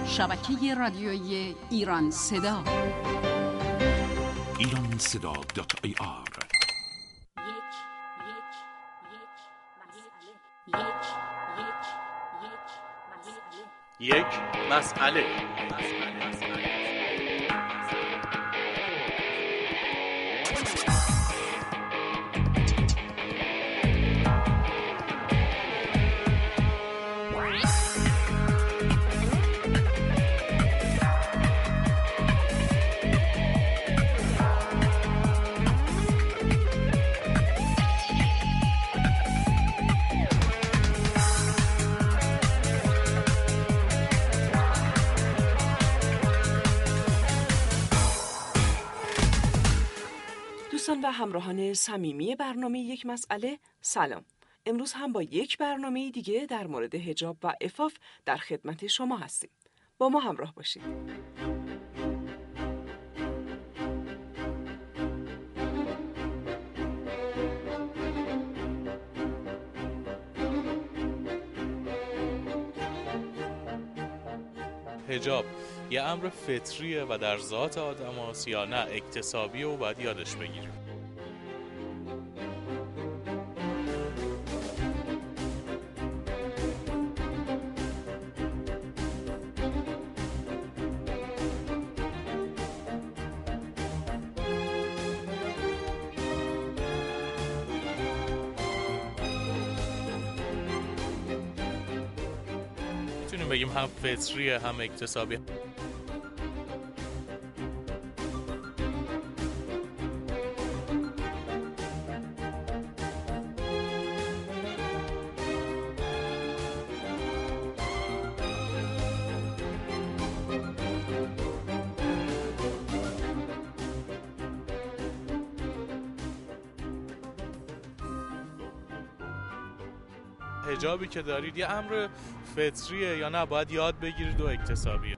شبکه رادیویی ایران صدا ایرانصدا.ir یک مسئله. دوستان و همراهان صمیمی برنامه یک مسئله، سلام. امروز هم با یک برنامه دیگه در مورد حجاب و عفاف در خدمت شما هستیم. با ما همراه باشید. حجاب یه امر فطریه و در ذات آدم هاست یا نه اکتسابیه و باید یادش بگیریم؟ میتونیم بگیم هم فطریه هم اکتسابی؟ حجابی که دارید یه امر فطریه یا نه باید یاد بگیرید و اکتسابیه؟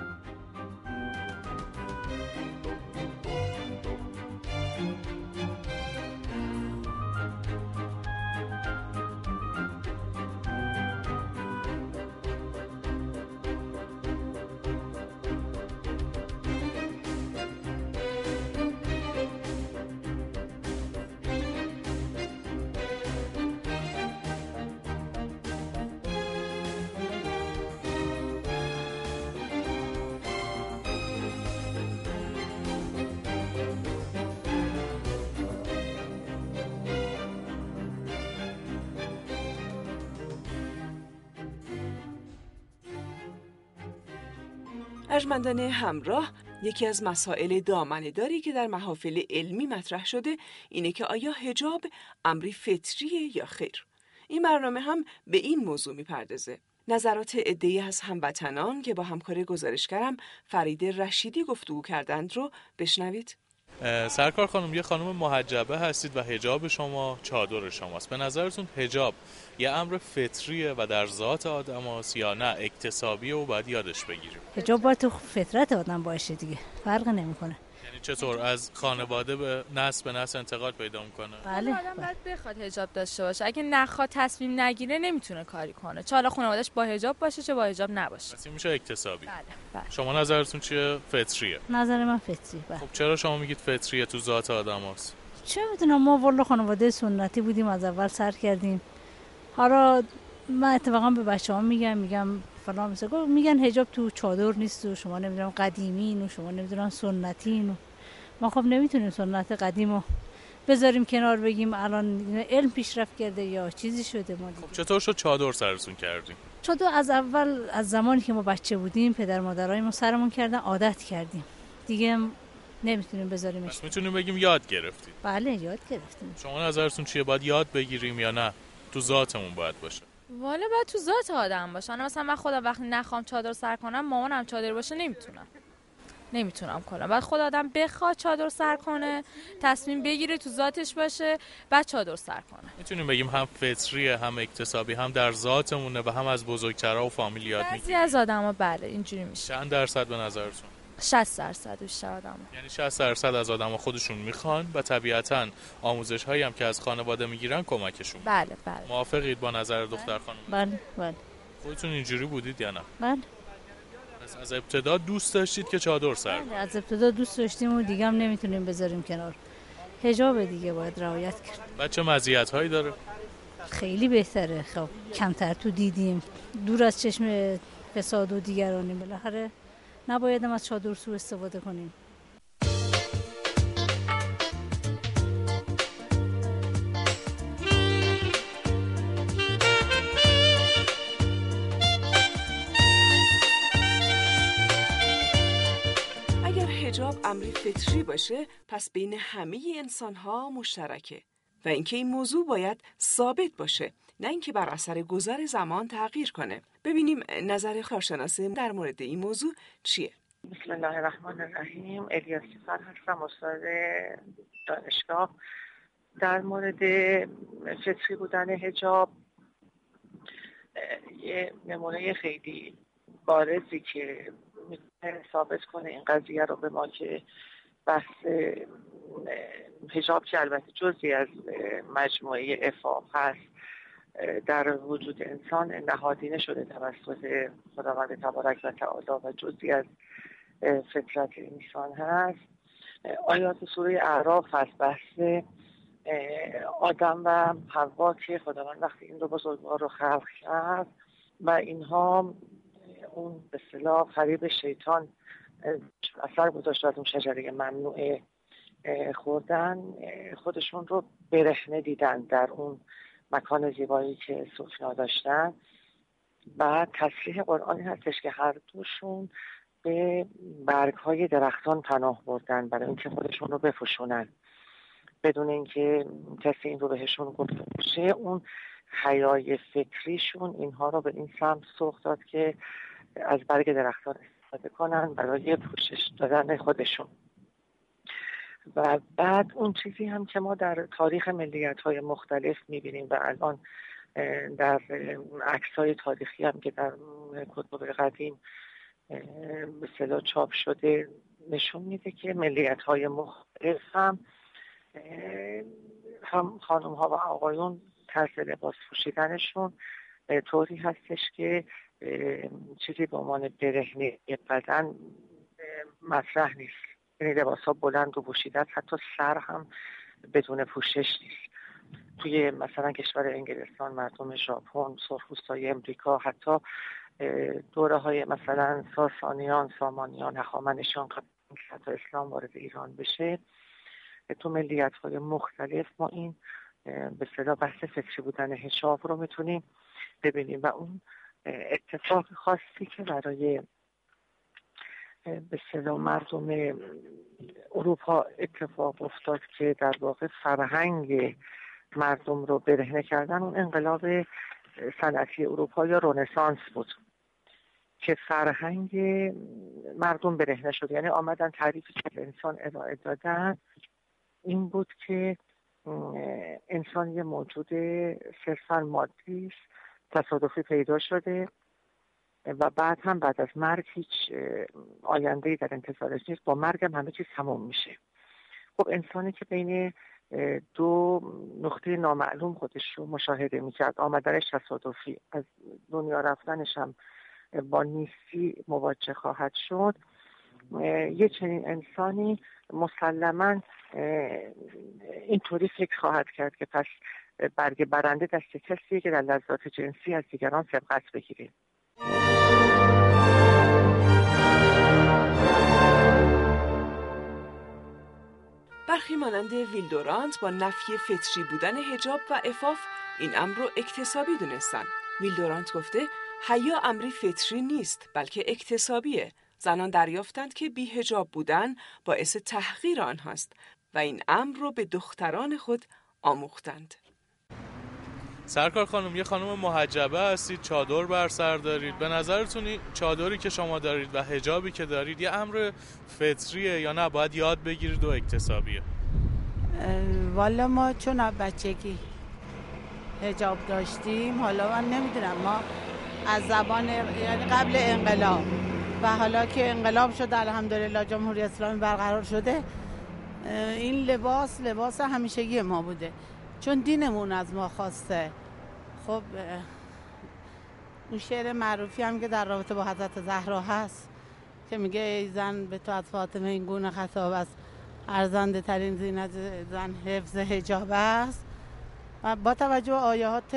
ارجمندان همراه، یکی از مسائل دامنه‌داری که در محافل علمی مطرح شده اینه که آیا حجاب امری فطریه یا خیر؟ این برنامه هم به این موضوع میپردازه. نظرات عده‌ای از هموطنان که با همکار گزارشگرم فرید رشیدی گفتگو کردند رو بشنوید. سرکار خانم، یه خانم محجبه هستید و حجاب شما چادر شماست. به نظرتون حجاب یه امر فطریه و در ذات آدم هاست یا نه اکتسابیه و باید یادش بگیریم؟ حجاب باید تو فطرت آدم باشه دیگه، فرق نمیکنه. یعنی چطور از خانواده به نسل انتقال پیدا میکنه؟ بله. آدم باید بخواد حجاب داشته باشه. اگه نخواد تصمیم نگیره نمیتونه کاری کنه. چه حالا خانواده‌اش با حجاب باشه چه با حجاب نباشه. پس این میشه اکتسابی. بله. شما نظرتون چیه؟ فطریه. نظر من فطریه. بله. خب چرا شما میگید فطریه تو ذات آدم هاست؟ چه میدونم، ما والا خانواده سنتی بودیم، از اول سر کردیم. حالا من اتفاقا به بچه‌ها میگم فلان مثلا میگن حجاب تو چادر نیست و شما نمیدونم قدیمین و شما نمیدونم سنتین و ما خب نمیتونیم سنت قدیمو بذاریم کنار بگیم الان علم پیشرفت کرده یا چیزی شده. ما خب چطور شد چادر سرتون کردیم؟ چادر از اول، از زمانی که ما بچه بودیم پدر مادرای ما سرمون کردن، عادت کردیم دیگه، نمیتونیم بذاریمش. پس میتونیم بگیم یاد گرفتید. بله یاد گرفتیم. شما نظرتون چیه؟ باید یاد بگیریم یا نه تو ذاتمون باید باشه؟ والا باید تو ذات آدم باشه. مثلا من خودم وقتی نخوام چادر سر کنم، مامانم چادر باشه نمیتونم کنم. بعد خود آدم بخواد چادر سر کنه، تصمیم بگیره تو ذاتش باشه، بعد چادر سر کنه. میتونیم بگیم هم فطریه هم اکتسابی، هم در ذاتمونه و هم از بزرگترها و فامیل یاد میگیریم. بعضی از آدما بله اینجوری میشه. چند درصد به نظرتون؟ 60% بیشتر آدما. یعنی 60% از آدما خودشون میخوان و طبیعتاً آموزش‌هایی هم که از خانواده میگیرن کمکشون. بله. موافقید با نظر دختر خانم؟ بله. خودتون اینجوری بودید یا نه؟ بله. از ابتدا دوست داشتید که چادر سر کنید؟ از ابتدا دوست داشتیم و دیگه هم نمیتونیم بذاریم کنار. حجاب دیگه باید رعایت کرد. بچه مزیت‌هایی داره؟ خیلی بهتره. خب کمتر تو دیدیم، دور از چشم فساد و دیگرانیم. بالاخره نباید هم از چادر سوء استفاده کنیم. حجاب امری فطری باشه پس بین همه انسان‌ها مشترکه و اینکه این موضوع باید ثابت باشه، نه اینکه بر اثر گذر زمان تغییر کنه. ببینیم نظر کارشناس در مورد این موضوع چیه. بسم الله الرحمن الرحیم. الیاسی فر هستم، استاد دانشگاه. در مورد فطری بودن حجاب یه نمونه خیلی بارزی که میتونه ثابت کنه این قضیه رو به ما که بحث حجاب که البته جزئی از مجموعه عفاف هست در وجود انسان نهادینه شده توسط خداوند تبارک و تعالی و جزئی از فطرت انسان هست. آیات سوره اعراف هست بحث آدم و حوا که خداوند وقتی این دو بزرگوار رو خلق کرد و اینها اون به اصطلاح فریب شیطان اثر گذاشت از اون شجره ممنوعه خوردن، خودشون رو برهنه دیدن در اون مکان زیبایی که سفنا داشتن. بعد تصریح قرآنی هستش که هر دوشون به برگ‌های درختان پناه بردن برای اینکه خودشون رو بفشونن بدون اینکه کسی این رو بهشون گفته باشه. اون حیای فکریشون اینها رو به این سمت سوق داد که از برگ درختان استفاده کنن برای پوشش دادن خودشون. و بعد اون چیزی هم که ما در تاریخ ملیت‌های مختلف می‌بینیم و الان در عکس‌های تاریخی هم که در کتب قدیم به اصطلاح چاپ شده نشون میده که ملیت‌های مختلف هم خانم‌ها و آقایون طرز لباس پوشیدنشون طوری هستش که چیزی به عنوان برهنه بدن مطرح نیست. یعنی لباس‌ها بلند و پوشیده است، حتی سر هم بدون پوشش نیست. توی مثلا کشور انگلستان، مردم ژاپن، سرخپوستای امریکا، حتی دوره‌های مثلا ساسانیان، سامانیان، هخامنشیان قبل از حتی اسلام وارد ایران بشه، تو ملیت‌های مختلف ما این به اصطلاح بحث فطری بودن حجاب رو میتونیم ببینیم. و اون اتفاق خاصی که برای به اصطلاح مردم اروپا اتفاق افتاد که در واقع فرهنگ مردم رو برهنه کردن، اون انقلاب صنعتی اروپا یا رنسانس بود که فرهنگ مردم برهنه شد. یعنی آمدن تعریفی که انسان ارائه دادن این بود که انسان یه موجود صرفاً مادی است، تصادفی پیدا شده و بعد از مرگ هیچ آینده‌ای در انتظارش نیست، با مرگ هم همه چیز تموم میشه. خب انسانی که بین دو نقطه نامعلوم خودش رو مشاهده میکرد، آمدنش تصادفی، از دنیا رفتنش هم با نیستی مواجه خواهد شد، یه چنین انسانی مسلماً اینطوری فکر خواهد کرد که پس برگ برنده دست کسیه که در لذات جنسی از دیگران سبقت بگیره. برخی مانند ویلدورانت با نفی فطری بودن حجاب و عفاف این امر رو اکتسابی دونستن. ویلدورانت گفته حیا امری فطری نیست بلکه اکتسابیه. زنان دریافتند که بی حجاب بودن باعث تحقیر آنهاست و این امر رو به دختران خود آموختند. سرکار خانم، یه خانم محجبه هستید، چادر بر سر دارید. به نظرتون چادری که شما دارید و حجابی که دارید یه امر فطریه یا نه باید یاد بگیرید و اکتسابیه؟ والا ما چون از بچگی حجاب داشتیم، حالا من نمیدونم، ما از زبان یعنی قبل انقلاب و حالا که انقلاب شده الحمدلله جمهوری اسلامی برقرار شده، این لباس همیشگی ما بوده چون دینمون از ما خواسته. خب اون شعر معروفی هم که در رابطه با حضرت زهرا هست، که میگه ای زن به تو از فاطمه این گونه خطاب است، ارزنده ترین زینت زن حفظ حجاب است. و با توجه به آیات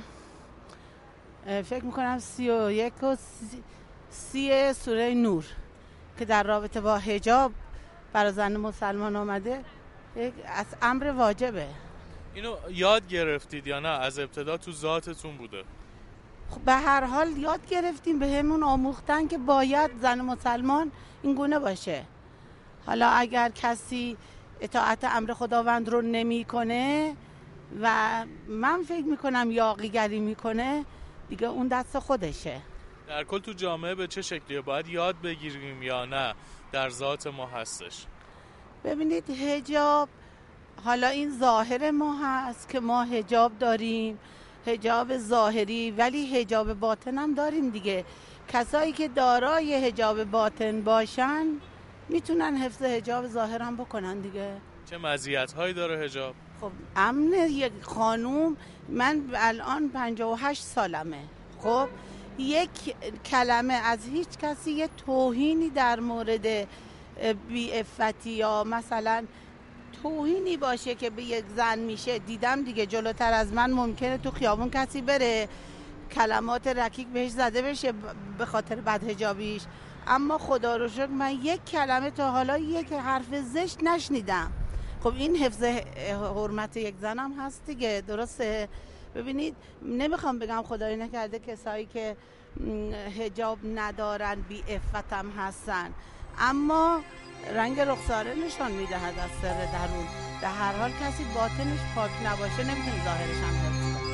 فکر میکنم 31 و 30 سوره نور که در رابطه با حجاب برای زن مسلمان آمده، یک از امر واجبه. اینو یاد گرفتید یا نه از ابتدا تو ذاتتون بوده؟ خب به هر حال یاد گرفتیم، به همون آموختن که باید زن مسلمان این گونه باشه. حالا اگر کسی اطاعت امر خداوند رو نمیکنه و من فکر میکنم یاغیگری میکنه، دیگه اون دست خودشه. در کل تو جامعه به چه شکلیه؟ باید یاد بگیریم یا نه در ذات ما هستش؟ ببینید حجاب، حالا این ظاهر ما هست که ما حجاب داریم، حجاب ظاهری، ولی حجاب باطن هم داریم دیگه. کسایی که دارای حجاب باطن باشن میتونن حفظ حجاب ظاهر هم بکنن دیگه. چه مزیت‌هایی داره حجاب؟ خب امن یک خانوم، من الان 58 سالمه، خب یک کلمه از هیچ کسی یه توهینی در مورد بی‌عفتی یا مثلا توهینی باشه که به یک زن میشه، دیدم دیگه جلوتر از من ممکنه تو خیابون کسی بره کلمات رکیک بهش زده بشه به خاطر بدحجابیش، اما خدا رو شکر من یک کلمه تا حالا یک حرف زشت نشنیدم. خب این حفظ حرمت یک زن هم هست دیگه، درسته؟ ببینید نمیخوام بگم خدای نکرده کسایی که حجاب ندارن بی عفت هم هستن، اما رنگ رخساره نشان میدهد از سر درون. به هر حال کسی باطنش پاک نباشه نمیتونه ظاهرش هم حفظ کنه.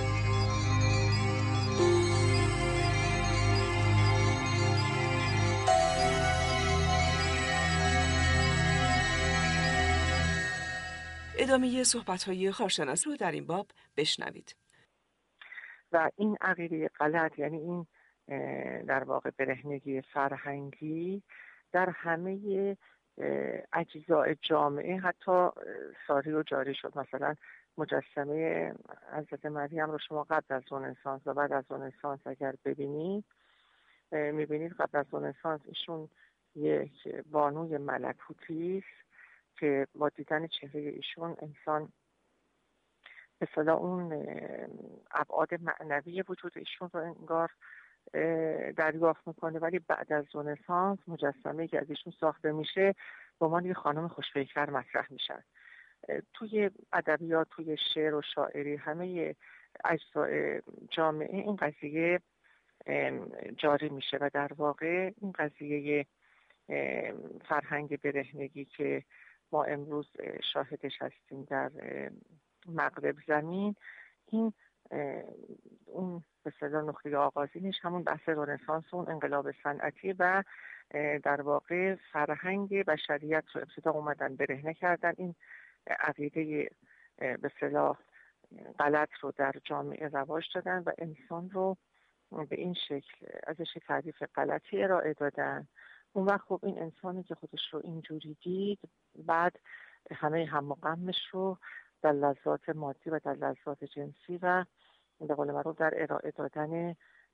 ادامه صحبت‌های کارشناس رو در این باب بشنوید. و این عقیده غلط، یعنی این در واقع برهنگی فرهنگی در همه اجزای جامعه حتی ساری و جاری شد. مثلا مجسمه حضرت مریم رو شما قبل از رنسانس و بعد از رنسانس اگر ببینید، میبینید قبل از رنسانس ایشون یک بانوی ملکوتی است که با دیدن چهره ایشون انسان به اصطلاح اون ابعاد معنوی وجود ایشون رو انگار دریافت میکنه. ولی بعد از رنسانس مجسمه‌ای که از ایشون ساخته میشه به عنوان یه خانم خوش‌فکر مطرح میشن. توی ادبیات، توی شعر و شاعری، همه اجزای جامعه این قضیه جاری میشه و در واقع این قضیه فرهنگ برهنگی که ما امروز شاهدش هستیم در مغرب زمین، این اون به اصطلاح نقطه آغازینش همون بحث رنسانس، اون انقلاب صنعتی و در واقع فرهنگ بشریت رو ابتدا اومدن برهنه کردن. این عقیده به اصطلاح غلط رو در جامعه رواج دادن و انسان رو به این شکل ازش تعریف غلطی ارائه دادن. اون وقت خب این انسانی که خودش رو اینجوری دید، بعد همه هم و غمش رو در لذات مادی و در لذات جنسی و به قول معروف در ارائه دادن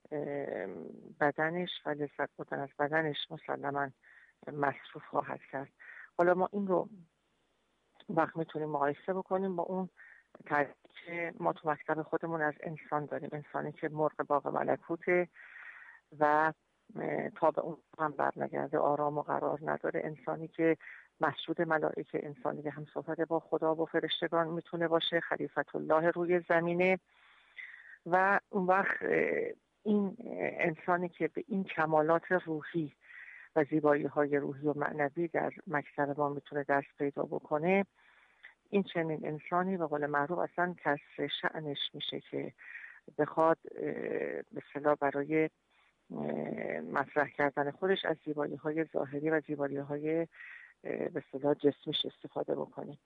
بدنش و لذت بردن از بدنش مسلماً مصروف خواهد کرد. حالا ما این رو وقت میتونیم مقایسه بکنیم با اون تعریفی که ما تو مکتب خودمون از انسان داریم، انسانی که مرغ باغ ملکوته و تا به اون هم برنگرده، آرام و قرار نداره، انسانی که مسجود ملائکه، انسانی که هم صحبت با خدا و فرشتگان میتونه باشه، خلیفت الله روی زمینه. و اون وقت این انسانی که به این کمالات روحی و زیبایی های روحی و معنوی در مکتب ما میتونه دست پیدا بکنه، این چنین انسانی به قول معروف اصلا کسر شأنش میشه که بخواد به اصطلاح برای مطرح کردن خودش از زیبایی های ظاهری و زیبایی های به اصطلاح جسمیش استفاده بکنه.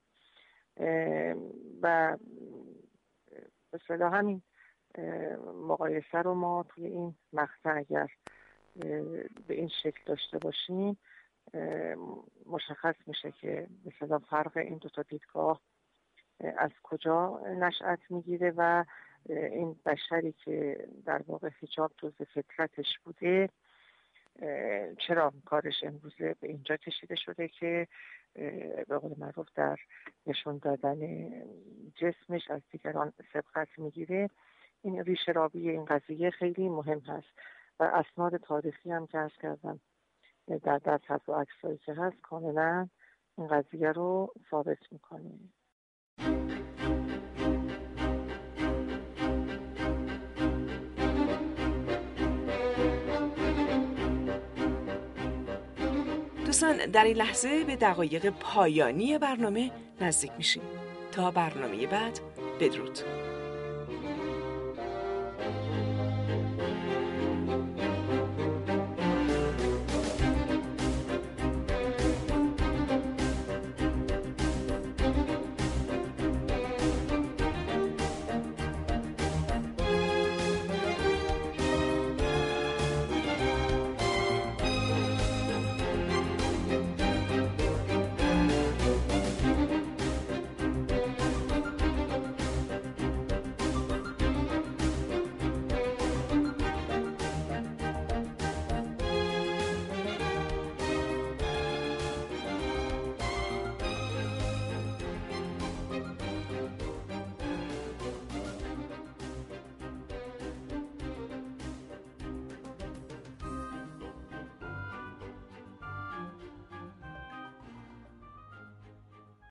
و به اصطلاح همین مقایسه رو ما توی این مقطع اگر به این شکل داشته باشیم مشخص میشه که به اصطلاح فرق این دو تا دیدگاه از کجا نشأت میگیره و این بشری که در واقع حجاب جزء فطرتش بوده چرا کارش امروزه به اینجا کشیده شده که به قول معروف در نشون دادن جسمش از دیگران سبقت میگیره. این ریشه رابی این قضیه خیلی مهم هست و اسناد تاریخی هم که عرض کردم در دست هست و عکسایی که هست کاملا این قضیه رو ثابت میکنه. دوستان در این لحظه به دقایق پایانی برنامه نزدیک میشیم. تا برنامه بعد، بدرود.